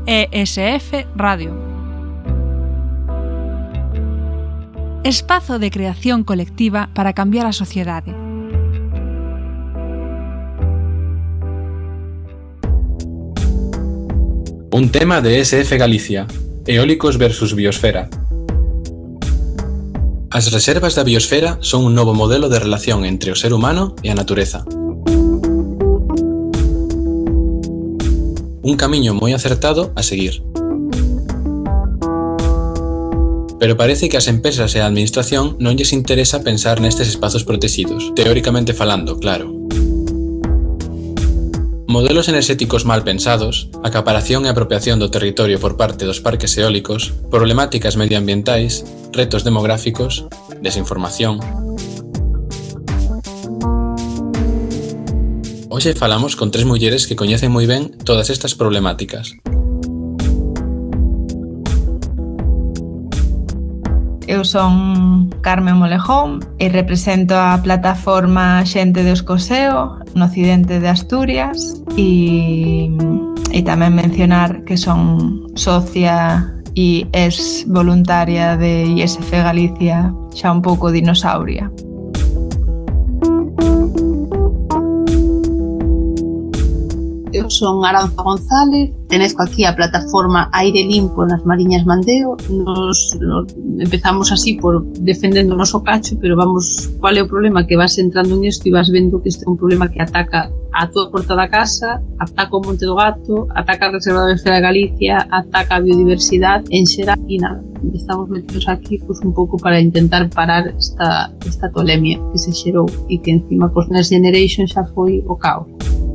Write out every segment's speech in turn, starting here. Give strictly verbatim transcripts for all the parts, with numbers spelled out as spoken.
E S F Radio. Espazo de creación colectiva para cambiar a sociedade. Un tema de E S F Galicia, eólicos versus biosfera. As reservas da biosfera son un novo modelo de relación entre o ser humano e a natureza. Un camiño moi acertado a seguir. Pero parece que as empresas e a administración non lles interesa pensar nestes espazos protegidos, teóricamente falando, claro. Modelos enerxéticos mal pensados, acaparación e apropiación do territorio por parte dos parques eólicos, problemáticas medioambientais, retos demográficos, desinformación. Hoxe falamos con tres mulleres que coñecen moi ben todas estas problemáticas. Eu son Carmen Molejón e represento a plataforma Xente de Escoseo no occidente de Asturias e, e tamén mencionar que son socia e ex voluntaria de I S F Galicia, xa un pouco dinosauria. Eu son Aranza González, tenezco aquí a plataforma Aire Limpo nas Mariñas Mandeo. Nos, nos empezamos así por defendendo o noso cacho, pero vamos, cual é o problema? Que vas entrando en isto e vas vendo que este é un problema que ataca a toda a porta da casa, ataca o Monte do Gato, ataca a Reserva da Biosfera de Galicia, ataca a biodiversidade en xeral e nada. Estamos metidos aquí pues, un pouco para intentar parar esta, esta tolemia que se xerou e que encima pues, Next Generation xa foi o caos.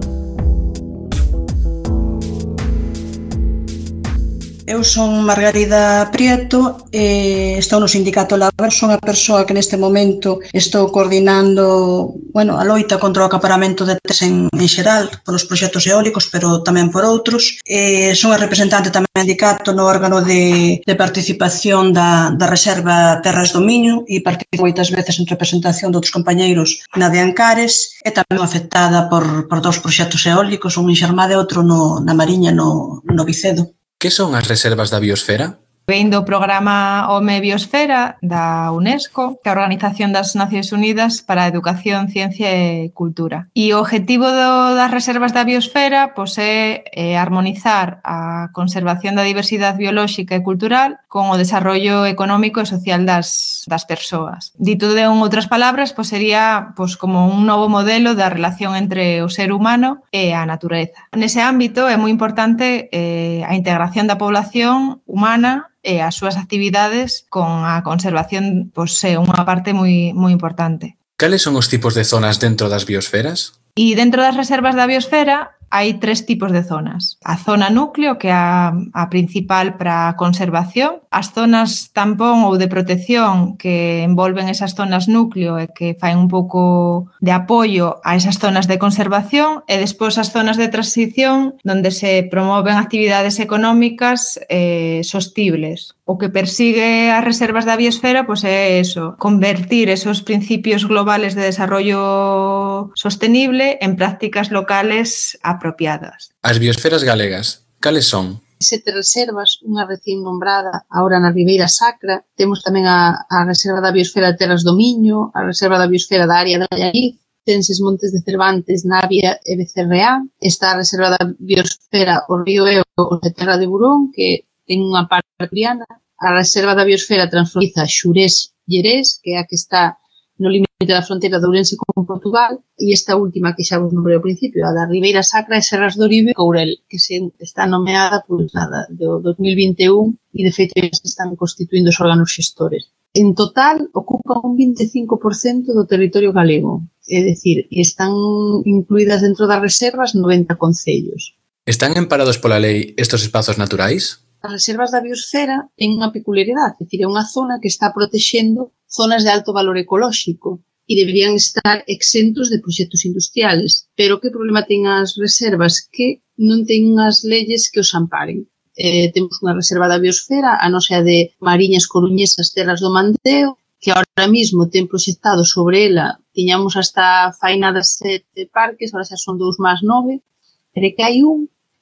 Eu son Margarida Prieto e estou no Sindicato Laboral. Son a persoa que neste momento estou coordinando bueno, a loita contra o acaparamento de terras en, en xeral, polos proxectos eólicos, pero tamén por outros. E son a representante tamén do sindicato no órgano de, de participación da, da Reserva Terras do Miño e participo moitas veces en representación de outros compañeiros na de Ancares e tamén afectada por, por dous proxectos eólicos, un en Xermade e outro no, na Mariña, no, no Vicedo. Que son as reservas da biosfera? Vén do programa Home Biosfera da UNESCO, que é a Organización das Nacións Unidas para a Educación, Ciencia e Cultura. E o objetivo do, das reservas da biosfera pois, é, é armonizar a conservación da diversidade biolóxica e cultural con o desarrollo económico e social das, das persoas. Dito de en outras palabras, pois, sería pois, como un novo modelo da relación entre o ser humano e a natureza. Nese ámbito é moi importante eh, a integración da población humana e as súas actividades con a conservación pois, é unha parte moi, moi importante. Cales son os tipos de zonas dentro das biosferas? E dentro das reservas da biosfera hai tres tipos de zonas. A zona núcleo, que é a, a principal para a conservación, as zonas tampón ou de protección que envolven esas zonas núcleo e que faen un pouco de apoio a esas zonas de conservación e despois as zonas de transición onde se promoven actividades económicas eh, sostibles. O que persigue as reservas da biosfera pois é eso, convertir esos principios globales de desarrollo sostenible en prácticas locales apropiadas. As biosferas galegas, cales son? Sete reservas, unha recién nombrada agora na Ribeira Sacra. Temos tamén a, a Reserva da Biosfera de Terras do Miño, a Reserva da Biosfera da Área da Allariz, Tenses Montes de Cervantes, Navia e Becerreá. Está a Reserva da Biosfera o Río Eo o de Terra de Burón, que ten unha parte ariana. A Reserva da Biosfera transfronteriza Xurés-Llerés, que é a que está no límite da fronteira de Ourense con Portugal, e esta última que xa vos nombrei ao principio, a da Ribeira Sacra e Serras do Oribe e Courel, que se está nomeada pois, nada, do dos mil vinte e un e de feito se están constituindo os órganos xestores. En total, ocupa un vinte e cinco por cento do territorio galego, é dicir, están incluídas dentro das reservas noventa concellos. Están emparados pola lei estes espazos naturais? As reservas da biosfera ten unha peculiaridade, é dicir, é unha zona que está protexendo zonas de alto valor ecolóxico e deberían estar exentos de proxectos industriales. Pero que problema ten as reservas? Que non ten unhas leyes que os amparen. Eh, temos unha reserva da biosfera, a nosa de Mariñas Coruñesas Terras do Mandeo, que ahora mismo ten proxectado sobre ela, tiñamos hasta faina das sete parques, ahora xa son dous máis nove, pero que hai un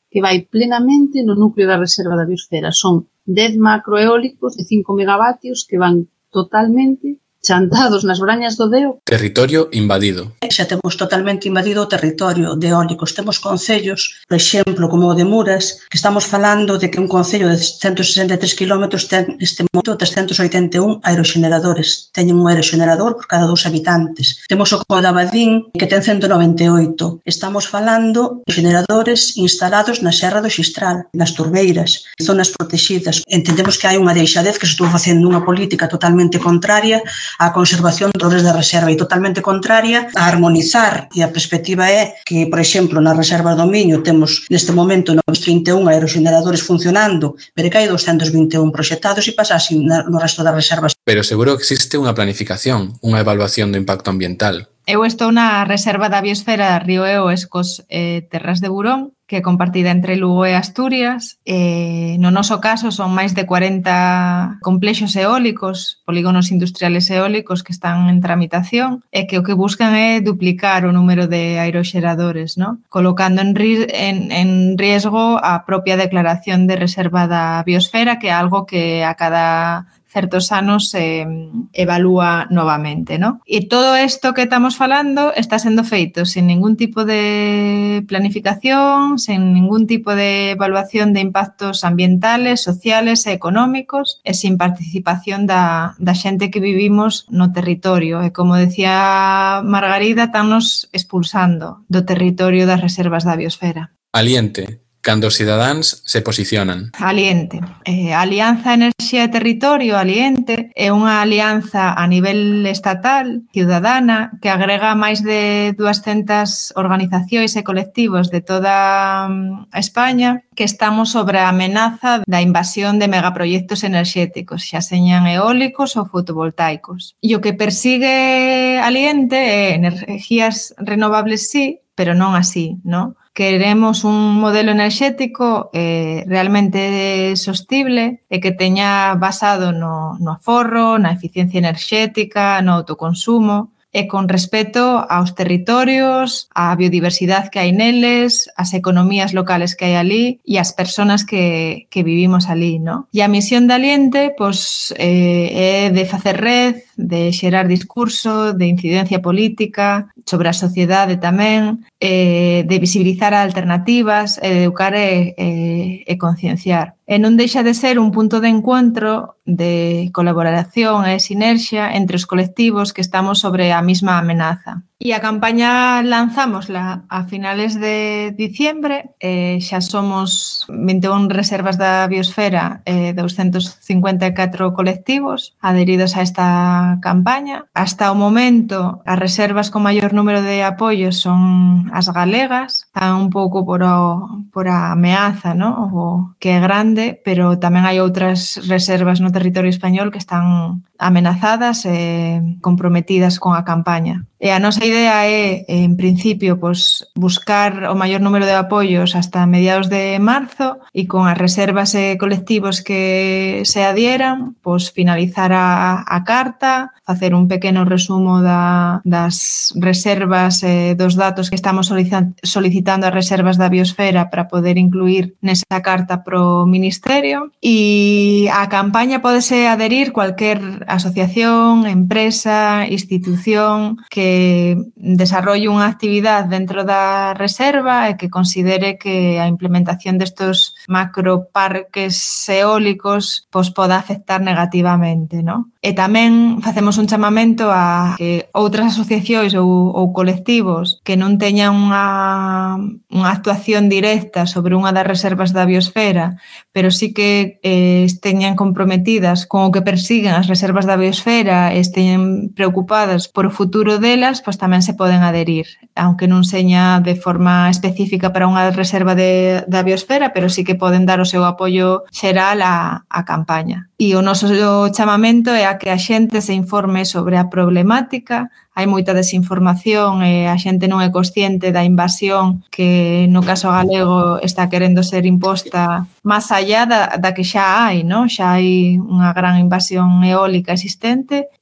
que vai plenamente no núcleo da reserva da biosfera. Son dez macroeólicos de cinco megavatios que van totalmente chantados nas brañas do Deo. Territorio invadido. Xa temos totalmente invadido o territorio de eólicos. Temos concellos, por exemplo, como o de Muras, que estamos falando de que un concello de ciento sesenta e tres kilómetros ten este momento trescentos oitenta e un aeroxeneradores. Teñen un aeroxenerador por cada dos habitantes. Temos o de Abadín, que ten ciento noventa e oito. Estamos falando de xeneradores instalados na Serra do Xistral, nas Turbeiras, zonas protegidas. Entendemos que hai unha deixadez que se estou facendo unha política totalmente contraria a conservación dos da reserva e totalmente contraria a armonizar, e a perspectiva é que, por exemplo, na reserva do Miño temos neste momento novecientos trinta e un aeroxeneradores funcionando, pero que hai doscientos vinte e un proxectados e pasase no resto das reservas. Pero seguro que existe unha planificación, unha evaluación do impacto ambiental. Eu estou na reserva da biosfera Río Eo, Escos e Terras de Burón, que é compartida entre Lugo e Asturias. E, no noso caso, son máis de cuarenta complexos eólicos, polígonos industriales eólicos que están en tramitación e que o que buscan é duplicar o número de aeroxeradores, ¿no? Colocando en, ri en, en riesgo a propia declaración de reserva da biosfera, que é algo que a cada certos anos se eh, evalúa novamente, ¿no? E todo isto que estamos falando está sendo feito sin ningún tipo de planificación, sin ningún tipo de evaluación de impactos ambientales, sociales e económicos e sin participación da, da xente que vivimos no territorio. E como decía Margarida, estánnos expulsando do territorio das reservas da biosfera. Aliente. Cando os cidadáns se posicionan. Aliente. Eh, a Alianza Enerxía e Territorio, Aliente, é unha alianza a nivel estatal, ciudadana, que agrega máis de duascentas organizacións e colectivos de toda España que estamos sobre a amenaza da invasión de megaproxectos enerxéticos, xa señan eólicos ou fotovoltaicos. E o que persigue Aliente é enerxías renovables sí, pero non así, non? Queremos un modelo enerxético eh, realmente sostible e que teña basado no, no aforro, na eficiencia enerxética, no autoconsumo e con respeto aos territorios, á biodiversidade que hai neles, ás economías locales que hai ali e ás persoas que, que vivimos ali, ¿no? E a misión de Aliente pois, eh, é de facer red, de xerar discurso, de incidencia política sobre a sociedade tamén, eh, de visibilizar alternativas, e de educar e, e, e concienciar. E non deixa de ser un punto de encontro de colaboración e sinerxia entre os colectivos que estamos sobre a mesma amenaza. E a campaña lanzámosla a finales de diciembre, eh, xa somos vinte e un reservas da biosfera e eh, doscientos cincuenta e catro colectivos adheridos a esta campaña. Hasta o momento, as reservas con maior número de apoios son as galegas, están un pouco por, o, por a ameaza, ¿no? O que é grande, pero tamén hai outras reservas no territorio español que están amenazadas e comprometidas con a campaña. E a nosa idea é, en principio, pues, buscar o maior número de apoios hasta mediados de marzo e con as reservas e colectivos que se adhieran, pues, finalizar a, a carta, facer un pequeno resumo da, das reservas e dos datos que estamos solicitando as reservas da biosfera para poder incluir nesa carta pro Ministerio. E a campaña podese adherir cualquier asociación, empresa, institución que desarrolle unha actividade dentro da reserva e que considere que a implementación destos macroparques eólicos pois, poda afectar negativamente, ¿no? E tamén facemos un chamamento a que outras asociacións ou, ou colectivos que non teñan unha, unha actuación directa sobre unha das reservas da biosfera, pero sí que eh, esteñan comprometidas con o que persiguen as reservas da biosfera e esteñen preocupadas por o futuro delas, pois tamén se poden adherir, aunque non seña de forma específica para unha reserva de, da biosfera, pero sí que poden dar o seu apoio xeral á, á campaña. E o noso chamamento é a que a xente se informe sobre a problemática. Hai moita desinformación e a xente non é consciente da invasión que no caso galego está querendo ser imposta máis allá da, da que xa hai, non? Xa hai unha gran invasión eólica existente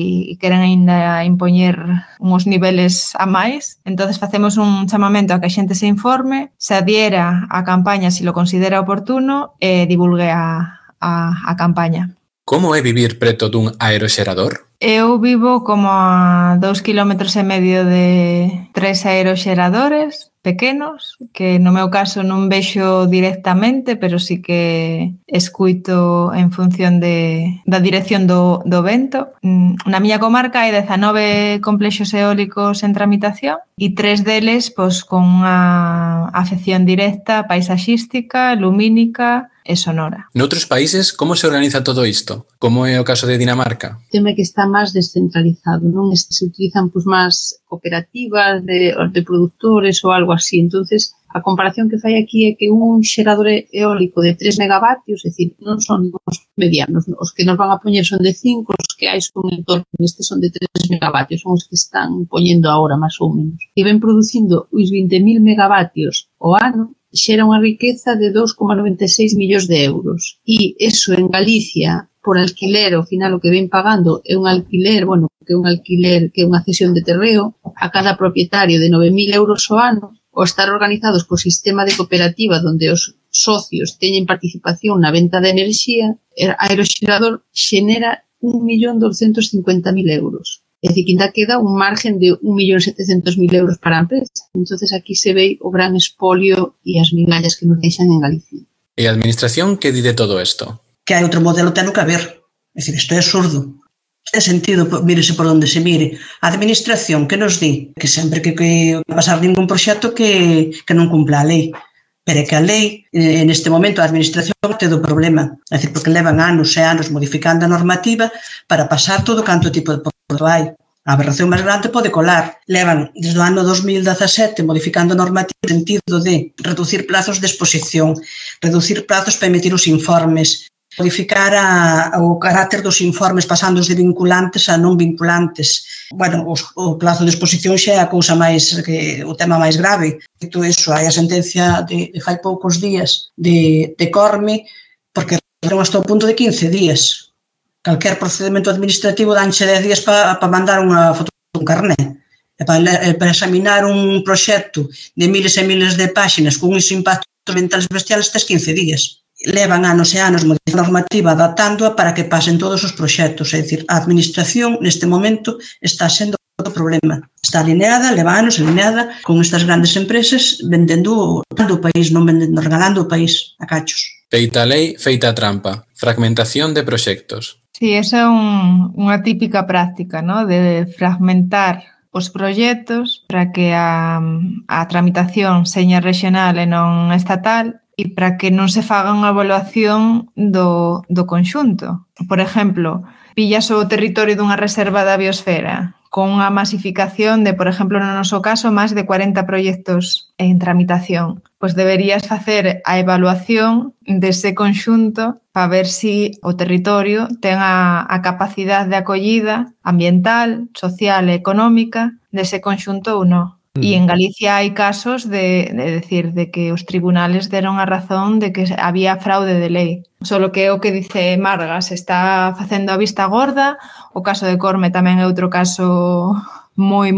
e queren ainda impoñer uns niveles a máis. Entonces facemos un chamamento a que a xente se informe, se adhiera á campaña se lo considera oportuno e divulgue a A, a campaña. Como é vivir preto dun aeroxerador? Eu vivo como a dous kilómetros e medio de tres aeroxeradores pequenos, que no meu caso non vexo directamente, pero sí que escuito en función de, da dirección do, do vento. Na miña comarca hai dezanove complexos eólicos en tramitación e tres deles pois, con unha afección directa paisaxística, lumínica e sonora. Noutros países, como se organiza todo isto? Como é o caso de Dinamarca? O tema é que está máis descentralizado, non? Se utilizan pois, máis cooperativas de, de productores ou algo así. Entonces, a comparación que fai aquí é que un xerador eólico de tres megavatios, é dicir, non son os medianos, os que nos van a poñer son de cinco, os que hai son en torno, estes son de tres megavatios, son os que están poñendo agora, máis ou menos. E ven producindo os vinte mil megavatios ao ano, xera unha riqueza de dos coma noventa e seis millóns de euros. E eso en Galicia, por alquiler, ao final o que ven pagando é un alquiler, bueno, que é un alquiler, que é unha cesión de terreo a cada propietario de nove mil euros ao ano, ou estar organizados co sistema de cooperativa onde os socios teñen participación na venta de enerxía, o aeroxerador xenera un millón douscentos cincuenta mil euros. É dicir, que ainda queda un margen de un millón setecentos mil euros para a empresa. Entonces aquí se ve o gran espolio e as migallas que nos deixan en Galicia. E a administración que di de todo isto? Que hai outro modelo ten que haber. É dicir, isto é absurdo. Ten sentido, mírese por onde se mire. A administración que nos di que sempre que, que pasar ningún proxecto que, que non cumpla a lei. Pero é que a lei, en este momento, a administración te do problema. É dicir, porque levan anos e anos modificando a normativa para pasar todo canto tipo de produto hai. A aberración máis grande pode colar. Levan desde o ano dos mil dezasete modificando a normativa no sentido de reducir plazos de exposición, reducir plazos para emitir os informes, modificar a, o carácter dos informes pasando de vinculantes a non vinculantes. Bueno, os, o plazo de exposición xa é a cousa máis, que, o tema máis grave. Dito iso, hai a sentencia de, de fai poucos días de, de Corme, porque reduciron hasta o punto de quince días. Calquer procedimento administrativo danche dez días para pa mandar unha foto dun carné. E para, e para examinar un proxecto de miles e miles de páxinas con uns impactos ambientales bestiales tes quince días. Levan anos e anos modificando a normativa, adaptándoa para que pasen todos os proxectos. É dicir, a administración neste momento está sendo o problema. Está alineada, leva anos alineada con estas grandes empresas vendendo o país, non vendendo, regalando o país a cachos. Feita a lei, feita a trampa. Fragmentación de proxectos. Sí, esa é un, unha típica práctica, ¿no? De fragmentar os proxectos para que a, a tramitación seña regional e non estatal e para que non se faga unha evaluación do, do conxunto. Por exemplo, pillas o territorio dunha reserva da biosfera con unha masificación de, por exemplo, no noso caso, máis de cuarenta proxectos en tramitación. Pois deberías facer a evaluación dese conxunto para ver se si o territorio ten a, a capacidade de acollida ambiental, social e económica dese conxunto ou non. E en Galicia hai casos de, de decir de que os tribunales deron a razón de que había fraude de lei. Solo que o que dice Marga se está facendo a vista gorda. O caso de Corme tamén é outro caso moi,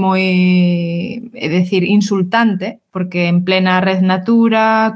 moi, é dicir, insultante, porque en plena red Natura,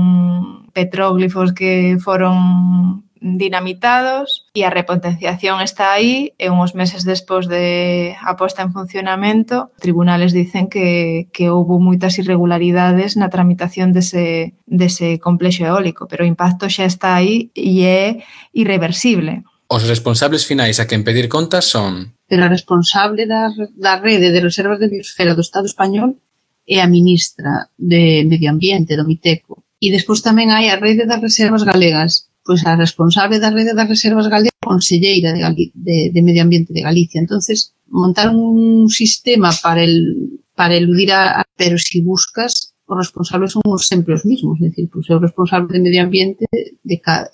con petróglifos que foron dinamitados e a repotenciación está aí e uns meses despois de a posta en funcionamento, tribunales dicen que, que houve moitas irregularidades na tramitación dese, dese complexo eólico, pero o impacto xa está aí e é irreversible. Os responsables finais a quen pedir contas son... Pero a responsable da, da rede de reservas de biosfera do Estado español é a ministra de Medio Ambiente do Miteco. E despois tamén hai a rede das reservas galegas. Pois a responsable da rede das reservas galegas é a conselleira de, Gali, de, de Medio Ambiente de Galicia. Entonces, montar un sistema para el para eludir a... Pero si buscas, os responsables son sempre os mismos. É dicir, pois é o responsable de Medio Ambiente de cada...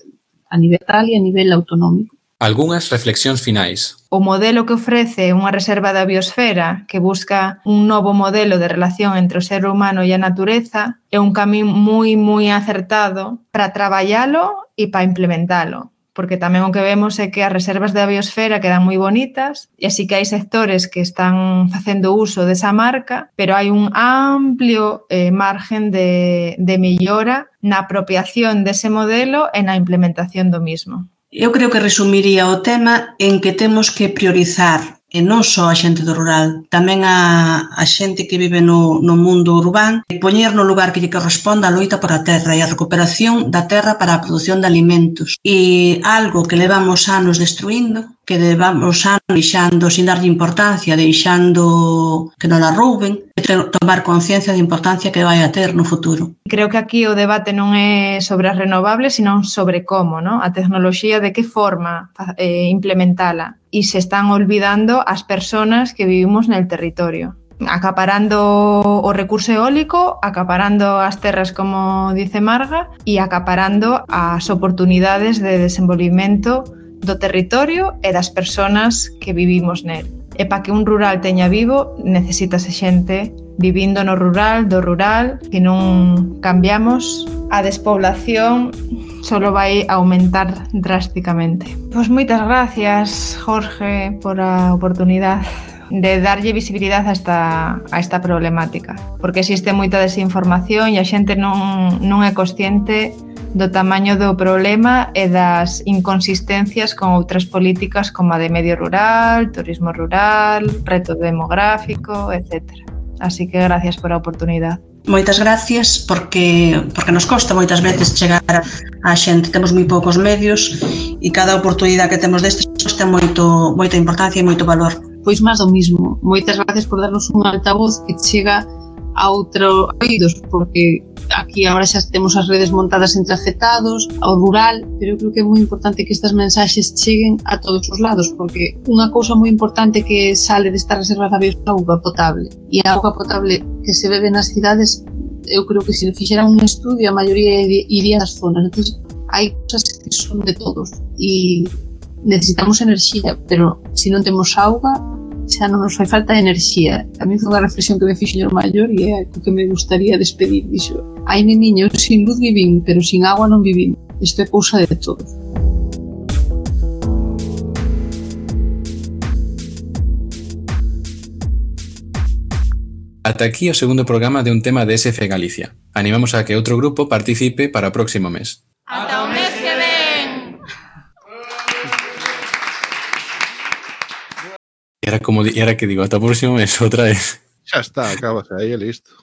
a nivel tal e a nivel autonómico. Algunhas reflexións finais. O modelo que ofrece unha reserva da biosfera que busca un novo modelo de relación entre o ser humano e a natureza é un camín moi, moi acertado para traballalo e para implementalo. Porque tamén o que vemos é que as reservas da biosfera quedan moi bonitas e así que hai sectores que están facendo uso desa marca, pero hai un amplio eh, margen de, de mellora na apropiación dese modelo e na implementación do mismo. Eu creo que resumiría o tema en que temos que priorizar e non só a xente do rural, tamén a, a xente que vive no, no mundo urbán, e poñer no lugar que lle corresponda a loita por a terra e a recuperación da terra para a produción de alimentos. E algo que levamos anos destruindo, que levamos anos deixando sin darlle importancia, deixando que non a rouben, e tomar conciencia da importancia que vai a ter no futuro. Creo que aquí o debate non é sobre as renovables, sino sobre como, ¿no? A tecnoloxía, de que forma eh, implementala. E se están olvidando as persoas que vivimos nel territorio. Acaparando o recurso eólico, acaparando as terras, como dice Marga, e acaparando as oportunidades de desenvolvimento do territorio e das persoas que vivimos nel. E para que un rural teña vivo, necesítase xente vivindo no rural, do rural, que non cambiamos, a despoblación solo vai aumentar drásticamente. Pois moitas gracias, Jorge, por a oportunidade de darlle visibilidade a esta, a esta problemática, porque existe moita desinformación e a xente non, non é consciente do tamaño do problema e das inconsistencias con outras políticas como a de medio rural, turismo rural, reto demográfico, etcétera. Así que gracias por a oportunidade. Moitas gracias porque porque nos costa moitas veces chegar á xente, temos moi poucos medios e cada oportunidade que temos destes ten moito, moita importancia e moito valor. Pois máis do mismo, moitas gracias por darnos un altavoz que chega a outros oídos, porque aquí agora xa temos as redes montadas entre afectados, ao rural, pero eu creo que é moi importante que estas mensaxes cheguen a todos os lados, porque unha cousa moi importante que sale desta reserva da biosfera é a auga potable, e a auga potable que se bebe nas cidades, eu creo que se fixera un estudio, a maioría iría nas zonas, entón hai cousas que son de todos, e necesitamos enerxía, pero se non temos auga, xa non nos fai falta enerxía. A mí foi unha reflexión que me fixo o maior e é o que me gustaría despedir, dixo. Ai, neniño, sin luz vivín, pero sin agua non vivín. Isto é cousa de todos. Ata aquí o segundo programa de un tema de S F Galicia. Animamos a que outro grupo participe para o próximo mes. Ata o mes que ven! E era como, e era que digo, ata o próximo mes outra vez. Xa está, acabas aí e listo.